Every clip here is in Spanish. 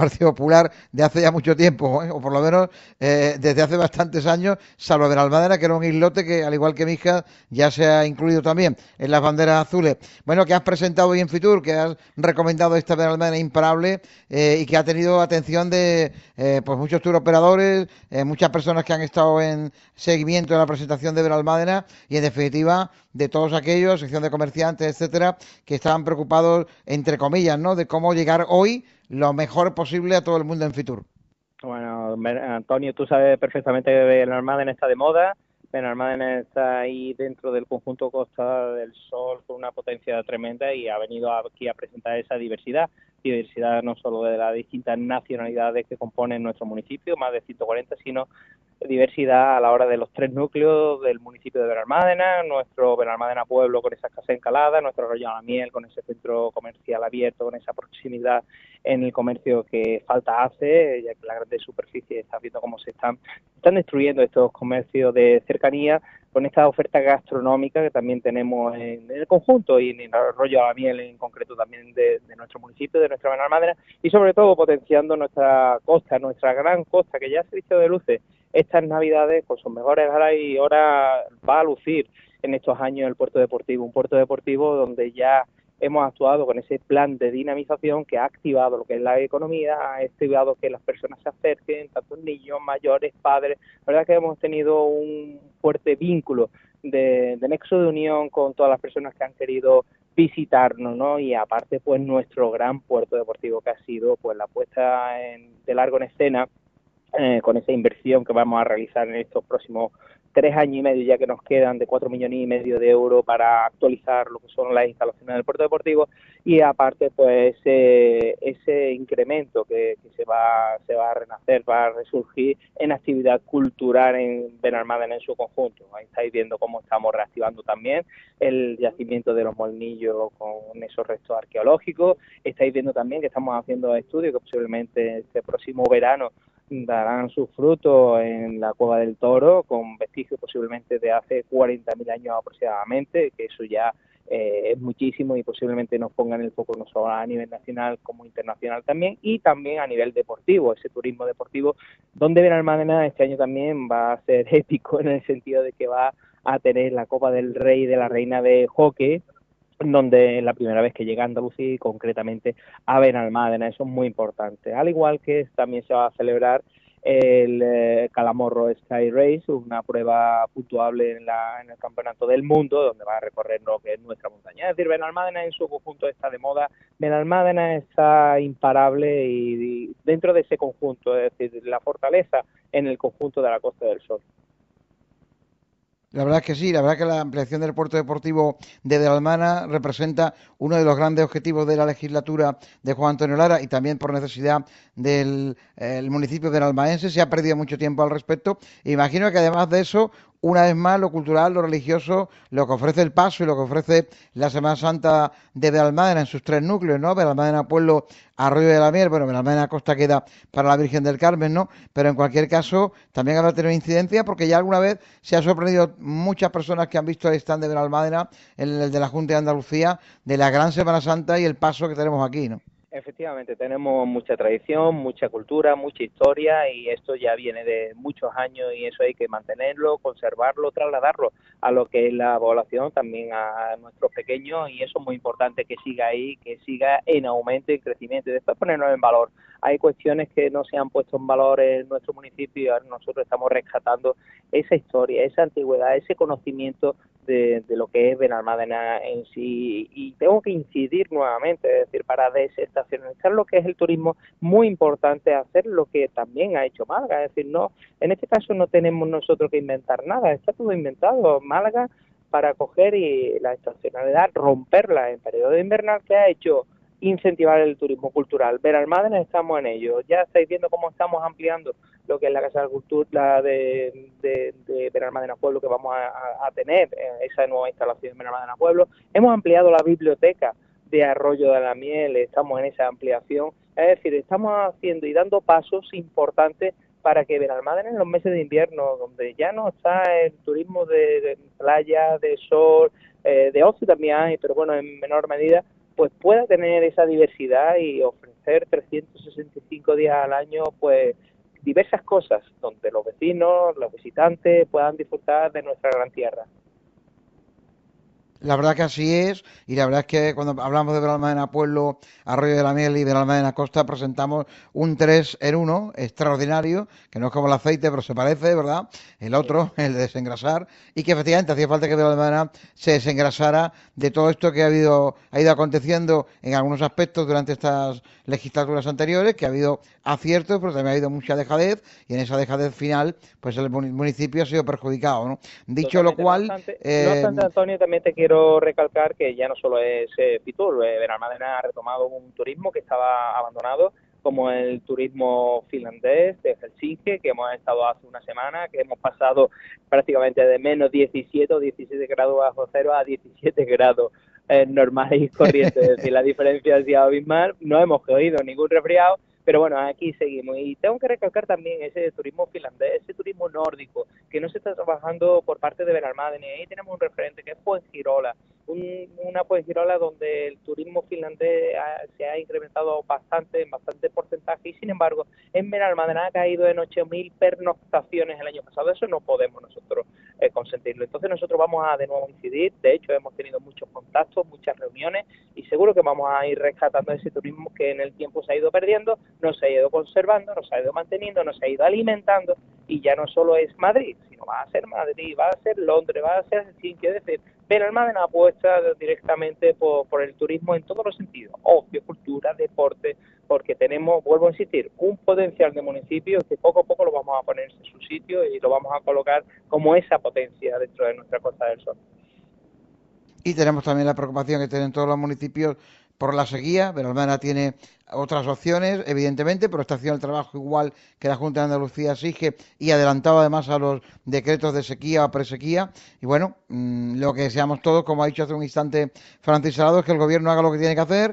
Partido Popular de hace ya mucho tiempo, ¿eh? O por lo menos desde hace bastantes años, salvo Benalmádena, que era un islote que, al igual que Mijas, ya se ha incluido también en las banderas azules. Bueno, que has presentado hoy en Fitur, que has recomendado esta Benalmádena imparable y que ha tenido atención de pues muchos tour operadores, muchas personas que han estado en seguimiento de la presentación de Benalmádena y, en definitiva, de todos aquellos, sección de comerciantes, etcétera, que estaban preocupados, entre comillas, ¿no?, de cómo llegar hoy lo mejor posible a todo el mundo en Fitur. Bueno, Antonio, tú sabes perfectamente que Benalmádena está de moda. Benalmádena está ahí dentro del conjunto Costa del Sol con una potencia tremenda y ha venido aquí a presentar esa diversidad no solo de las distintas nacionalidades que componen nuestro municipio, más de 140, sino diversidad a la hora de los tres núcleos del municipio de Benalmádena, nuestro Benalmádena Pueblo con esa casa encalada, nuestro Arroyo de la Miel con ese centro comercial abierto, con esa proximidad en el comercio que falta hace, ya que la grande superficie está viendo cómo se están destruyendo estos comercios de cercanía, con esta oferta gastronómica que también tenemos en el conjunto y en el Arroyo de la Miel en concreto también de nuestro municipio, de nuestra Benalmádena, y sobre todo potenciando nuestra costa, nuestra gran costa que ya se ha visto de luces estas navidades con sus mejores horas y horas va a lucir en estos años el puerto deportivo, un puerto deportivo donde ya hemos actuado con ese plan de dinamización que ha activado lo que es la economía, ha activado que las personas se acerquen, tanto niños, mayores, padres. La verdad que hemos tenido un fuerte vínculo de nexo de unión con todas las personas que han querido visitarnos, ¿no? Y aparte, pues nuestro gran puerto deportivo que ha sido pues la puesta de largo en escena con esa inversión que vamos a realizar en estos próximos 3 años y medio ya que nos quedan de 4,5 millones de euros para actualizar lo que son las instalaciones del puerto deportivo y aparte pues ese incremento que se va a renacer, va a resurgir en actividad cultural en Benalmádena en su conjunto. Ahí estáis viendo cómo estamos reactivando también el yacimiento de los Molnillos con esos restos arqueológicos. Estáis viendo también que estamos haciendo estudios que posiblemente este próximo verano darán sus frutos en la Cueva del Toro, con vestigios posiblemente de hace 40.000 años aproximadamente, que eso ya es muchísimo y posiblemente nos pongan el foco no solo a nivel nacional como internacional también, y también a nivel deportivo, ese turismo deportivo, donde Benalmádena este año también va a ser épico en el sentido de que va a tener la Copa del Rey y de la Reina de Hockey, donde es la primera vez que llega a Andalucía y concretamente a Benalmádena, eso es muy importante. Al igual que también se va a celebrar el Calamorro Sky Race, una prueba puntuable en el Campeonato del Mundo, donde va a recorrer lo que es nuestra montaña. Es decir, Benalmádena en su conjunto está de moda, Benalmádena está imparable y dentro de ese conjunto, es decir, la fortaleza en el conjunto de la Costa del Sol. La verdad es que sí, la verdad es que la ampliación del puerto deportivo de Benalmádena representa uno de los grandes objetivos de la legislatura de Juan Antonio Lara y también por necesidad del el municipio benalmádense. Se ha perdido mucho tiempo al respecto. Imagino que además de eso, una vez más, lo cultural, lo religioso, lo que ofrece el Paso y lo que ofrece la Semana Santa de Benalmádena en sus tres núcleos, ¿no? Benalmádena Pueblo, Arroyo de la Miel, bueno, Benalmádena Costa queda para la Virgen del Carmen, ¿no? Pero en cualquier caso, también habrá tenido incidencia porque ya alguna vez se ha sorprendido muchas personas que han visto el stand de Benalmádena, el de la Junta de Andalucía, de la gran Semana Santa y el paso que tenemos aquí, ¿no? Efectivamente, tenemos mucha tradición, mucha cultura, mucha historia y esto ya viene de muchos años y eso hay que mantenerlo, conservarlo, trasladarlo a lo que es la población, también a nuestros pequeños y eso es muy importante que siga ahí, que siga en aumento y crecimiento y después ponernos en valor. Hay cuestiones que no se han puesto en valor en nuestro municipio y ahora nosotros estamos rescatando esa historia, esa antigüedad, ese conocimiento de lo que es Benalmádena en sí y tengo que incidir nuevamente, es decir, para desestacionalizar lo que es el turismo, muy importante hacer lo que también ha hecho Málaga, es decir, no, en este caso no tenemos nosotros que inventar nada, está todo inventado. Málaga para coger y la estacionalidad, romperla en periodo invernal, que ha hecho incentivar el turismo cultural. Benalmádena estamos en ello, ya estáis viendo cómo estamos ampliando lo que es la Casa de Cultura de Benalmádena Pueblo que vamos a tener, esa nueva instalación en Benalmádena Pueblo. Hemos ampliado la biblioteca de Arroyo de la Miel, estamos en esa ampliación, es decir, estamos haciendo y dando pasos importantes para que Benalmádena en los meses de invierno, donde ya no está el turismo de playa, de sol, de ocio también hay, pero bueno, en menor medida, pues pueda tener esa diversidad y ofrecer 365 días al año, pues diversas cosas, donde los vecinos, los visitantes puedan disfrutar de nuestra gran tierra. La verdad que así es, y la verdad es que cuando hablamos de Benalmádena Pueblo, Arroyo de la Miel y Benalmádena Costa presentamos un 3 en uno extraordinario, que no es como el aceite, pero se parece, ¿verdad? El otro, el de desengrasar, y que efectivamente hacía falta que Benalmádena se desengrasara de todo esto que ha ido aconteciendo en algunos aspectos durante estas legislaturas anteriores, que ha habido aciertos, pero también ha habido mucha dejadez, y en esa dejadez final, pues el municipio ha sido perjudicado, ¿no? Dicho lo Totalmente. cual, No obstante, Antonio, también te quiero recalcar que ya no solo es Fitur, Benalmádena ha retomado un turismo que estaba abandonado, como el turismo finlandés de Helsinki, que hemos estado hace una semana, que hemos pasado prácticamente de menos 17 o 17 grados bajo cero a 17 grados normales y corrientes. Es decir, la diferencia ha sido abismal. No hemos cogido ningún resfriado, pero bueno, aquí seguimos. Y tengo que recalcar también ese turismo finlandés, ese turismo nórdico, que no se está trabajando por parte de Benalmádena. Y ahí tenemos un referente que es Fuengirola, una Fuengirola donde el turismo finlandés se ha incrementado bastante, en bastante porcentaje, y sin embargo, en Benalmádena ha caído en 8.000 pernoctaciones el año pasado. Eso no podemos nosotros consentirlo. Entonces nosotros vamos a de nuevo incidir. De hecho, hemos tenido muchos contactos, muchas reuniones, y seguro que vamos a ir rescatando ese turismo que en el tiempo se ha ido perdiendo, no se ha ido conservando, no se ha ido manteniendo, no se ha ido alimentando, y ya no solo es Madrid, sino va a ser Madrid, va a ser Londres, va a ser Helsinki. Es decir, Benalmádena apuesta directamente por el turismo en todos los sentidos: ocio, cultura, deporte, porque tenemos, vuelvo a insistir, un potencial de municipios que poco a poco lo vamos a poner en su sitio y lo vamos a colocar como esa potencia dentro de nuestra Costa del Sol. y tenemos también la preocupación que tienen todos los municipios por la sequía. Benalmádena tiene otras opciones, evidentemente, pero está haciendo el trabajo igual que la Junta de Andalucía exige y adelantado además a los decretos de sequía o presequía. Y bueno, lo que deseamos todos, como ha dicho hace un instante Francis Salado, es que el gobierno haga lo que tiene que hacer,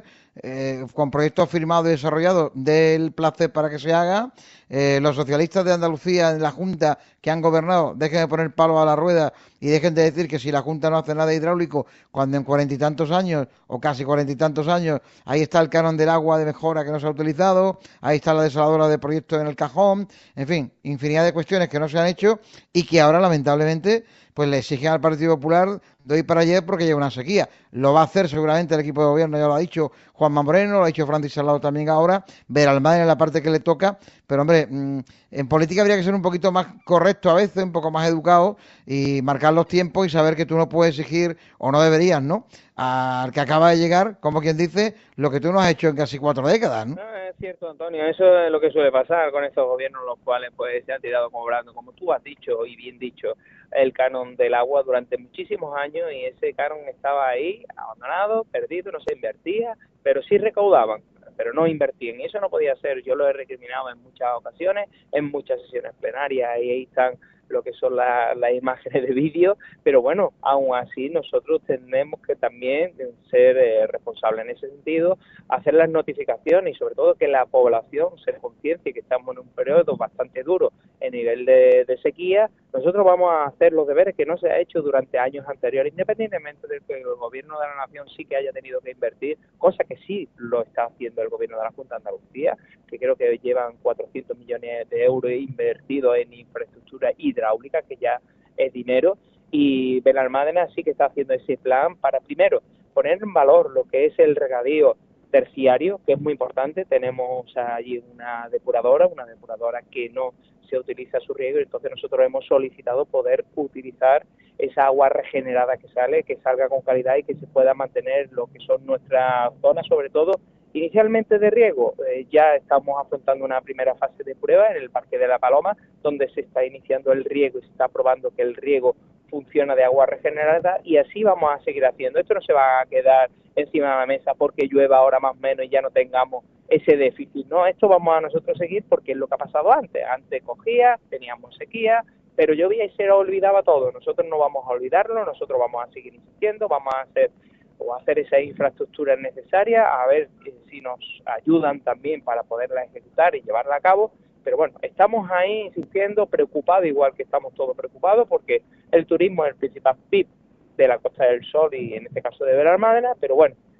con proyectos firmados y desarrollados del placer para que se haga. Los socialistas de Andalucía en la Junta que han gobernado dejen de poner palos a la rueda y dejen de decir que si la Junta no hace nada hidráulico, cuando en 40 y tantos años o casi 40 y tantos años ahí está el canon del agua de mejora que no se ha utilizado, ahí está la desaladora de proyectos en el cajón, en fin, infinidad de cuestiones que no se han hecho y que ahora lamentablemente pues le exigen al Partido Popular de hoy para ayer porque lleva una sequía. Lo va a hacer seguramente el equipo de gobierno, ya lo ha dicho Juanma Moreno, lo ha dicho Francis Salado también ahora, Benalmádena en la parte que le toca, pero hombre, en política habría que ser un poquito más correcto a veces, un poco más educado y marcar los tiempos y saber que tú no puedes exigir, o no deberías, ¿no?, al que acaba de llegar, como quien dice, lo que tú no has hecho en casi 4 décadas, ¿no? No, es cierto, Antonio, eso es lo que suele pasar con estos gobiernos, los cuales pues se han tirado cobrando, como tú has dicho y bien dicho, el canon del agua durante muchísimos años, y ese canon estaba ahí, abandonado, perdido, no se invertía, pero sí recaudaban, pero no invertían, y eso no podía ser. Yo lo he recriminado en muchas ocasiones, en muchas sesiones plenarias, y ahí están lo que son las imágenes de vídeo, pero bueno, aún así nosotros tenemos que también ser responsables en ese sentido, hacer las notificaciones y sobre todo que la población se conciencie que estamos en un periodo bastante duro en nivel de sequía. Nosotros vamos a hacer los deberes que no se ha hecho durante años anteriores, independientemente de que el gobierno de la nación sí que haya tenido que invertir, cosa que sí lo está haciendo el gobierno de la Junta de Andalucía, que creo que llevan 400 millones de euros invertidos en infraestructura hidráulica, que ya es dinero, y Benalmádena sí que está haciendo ese plan para, primero, poner en valor lo que es el regadío terciario, que es muy importante. Tenemos allí una depuradora que no se utiliza su riego, y entonces nosotros hemos solicitado poder utilizar esa agua regenerada que sale, que salga con calidad y que se pueda mantener lo que son nuestras zonas, sobre todo inicialmente de riego. Ya estamos afrontando una primera fase de prueba en el Parque de la Paloma, donde se está iniciando el riego y se está probando que el riego funciona de agua regenerada, y así vamos a seguir haciendo. Esto no se va a quedar encima de la mesa porque llueva ahora más o menos y ya no tengamos ese déficit, ¿no? Esto vamos a nosotros seguir porque es lo que ha pasado antes. Antes cogía, teníamos sequía, pero llovía y se olvidaba todo. Nosotros no vamos a olvidarlo, nosotros vamos a seguir insistiendo, vamos a hacer esas infraestructuras necesarias, a ver si nos ayudan también para poderla ejecutar y llevarla a cabo. Pero bueno, estamos ahí insistiendo, preocupados, igual que estamos todos preocupados, porque el turismo es el principal PIB de la Costa del Sol y en este caso de Benalmádena, pero bueno,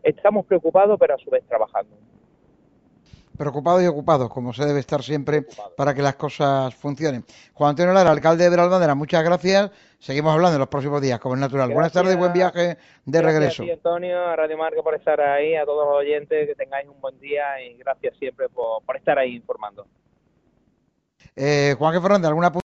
estamos preocupados, pero a su vez trabajando. Preocupados y ocupados, como se debe estar siempre para que las cosas funcionen. Juan Antonio Lara, alcalde de Benalmádena, muchas gracias. Seguimos hablando en los próximos días, como es natural. Buenas tardes y buen Gracias, viaje de gracias a ti, regreso. Antonio, a Radio Marca por estar ahí, a todos los oyentes, que tengáis un buen día y gracias siempre por estar ahí informando. Juan G. Fernández, ¿alguna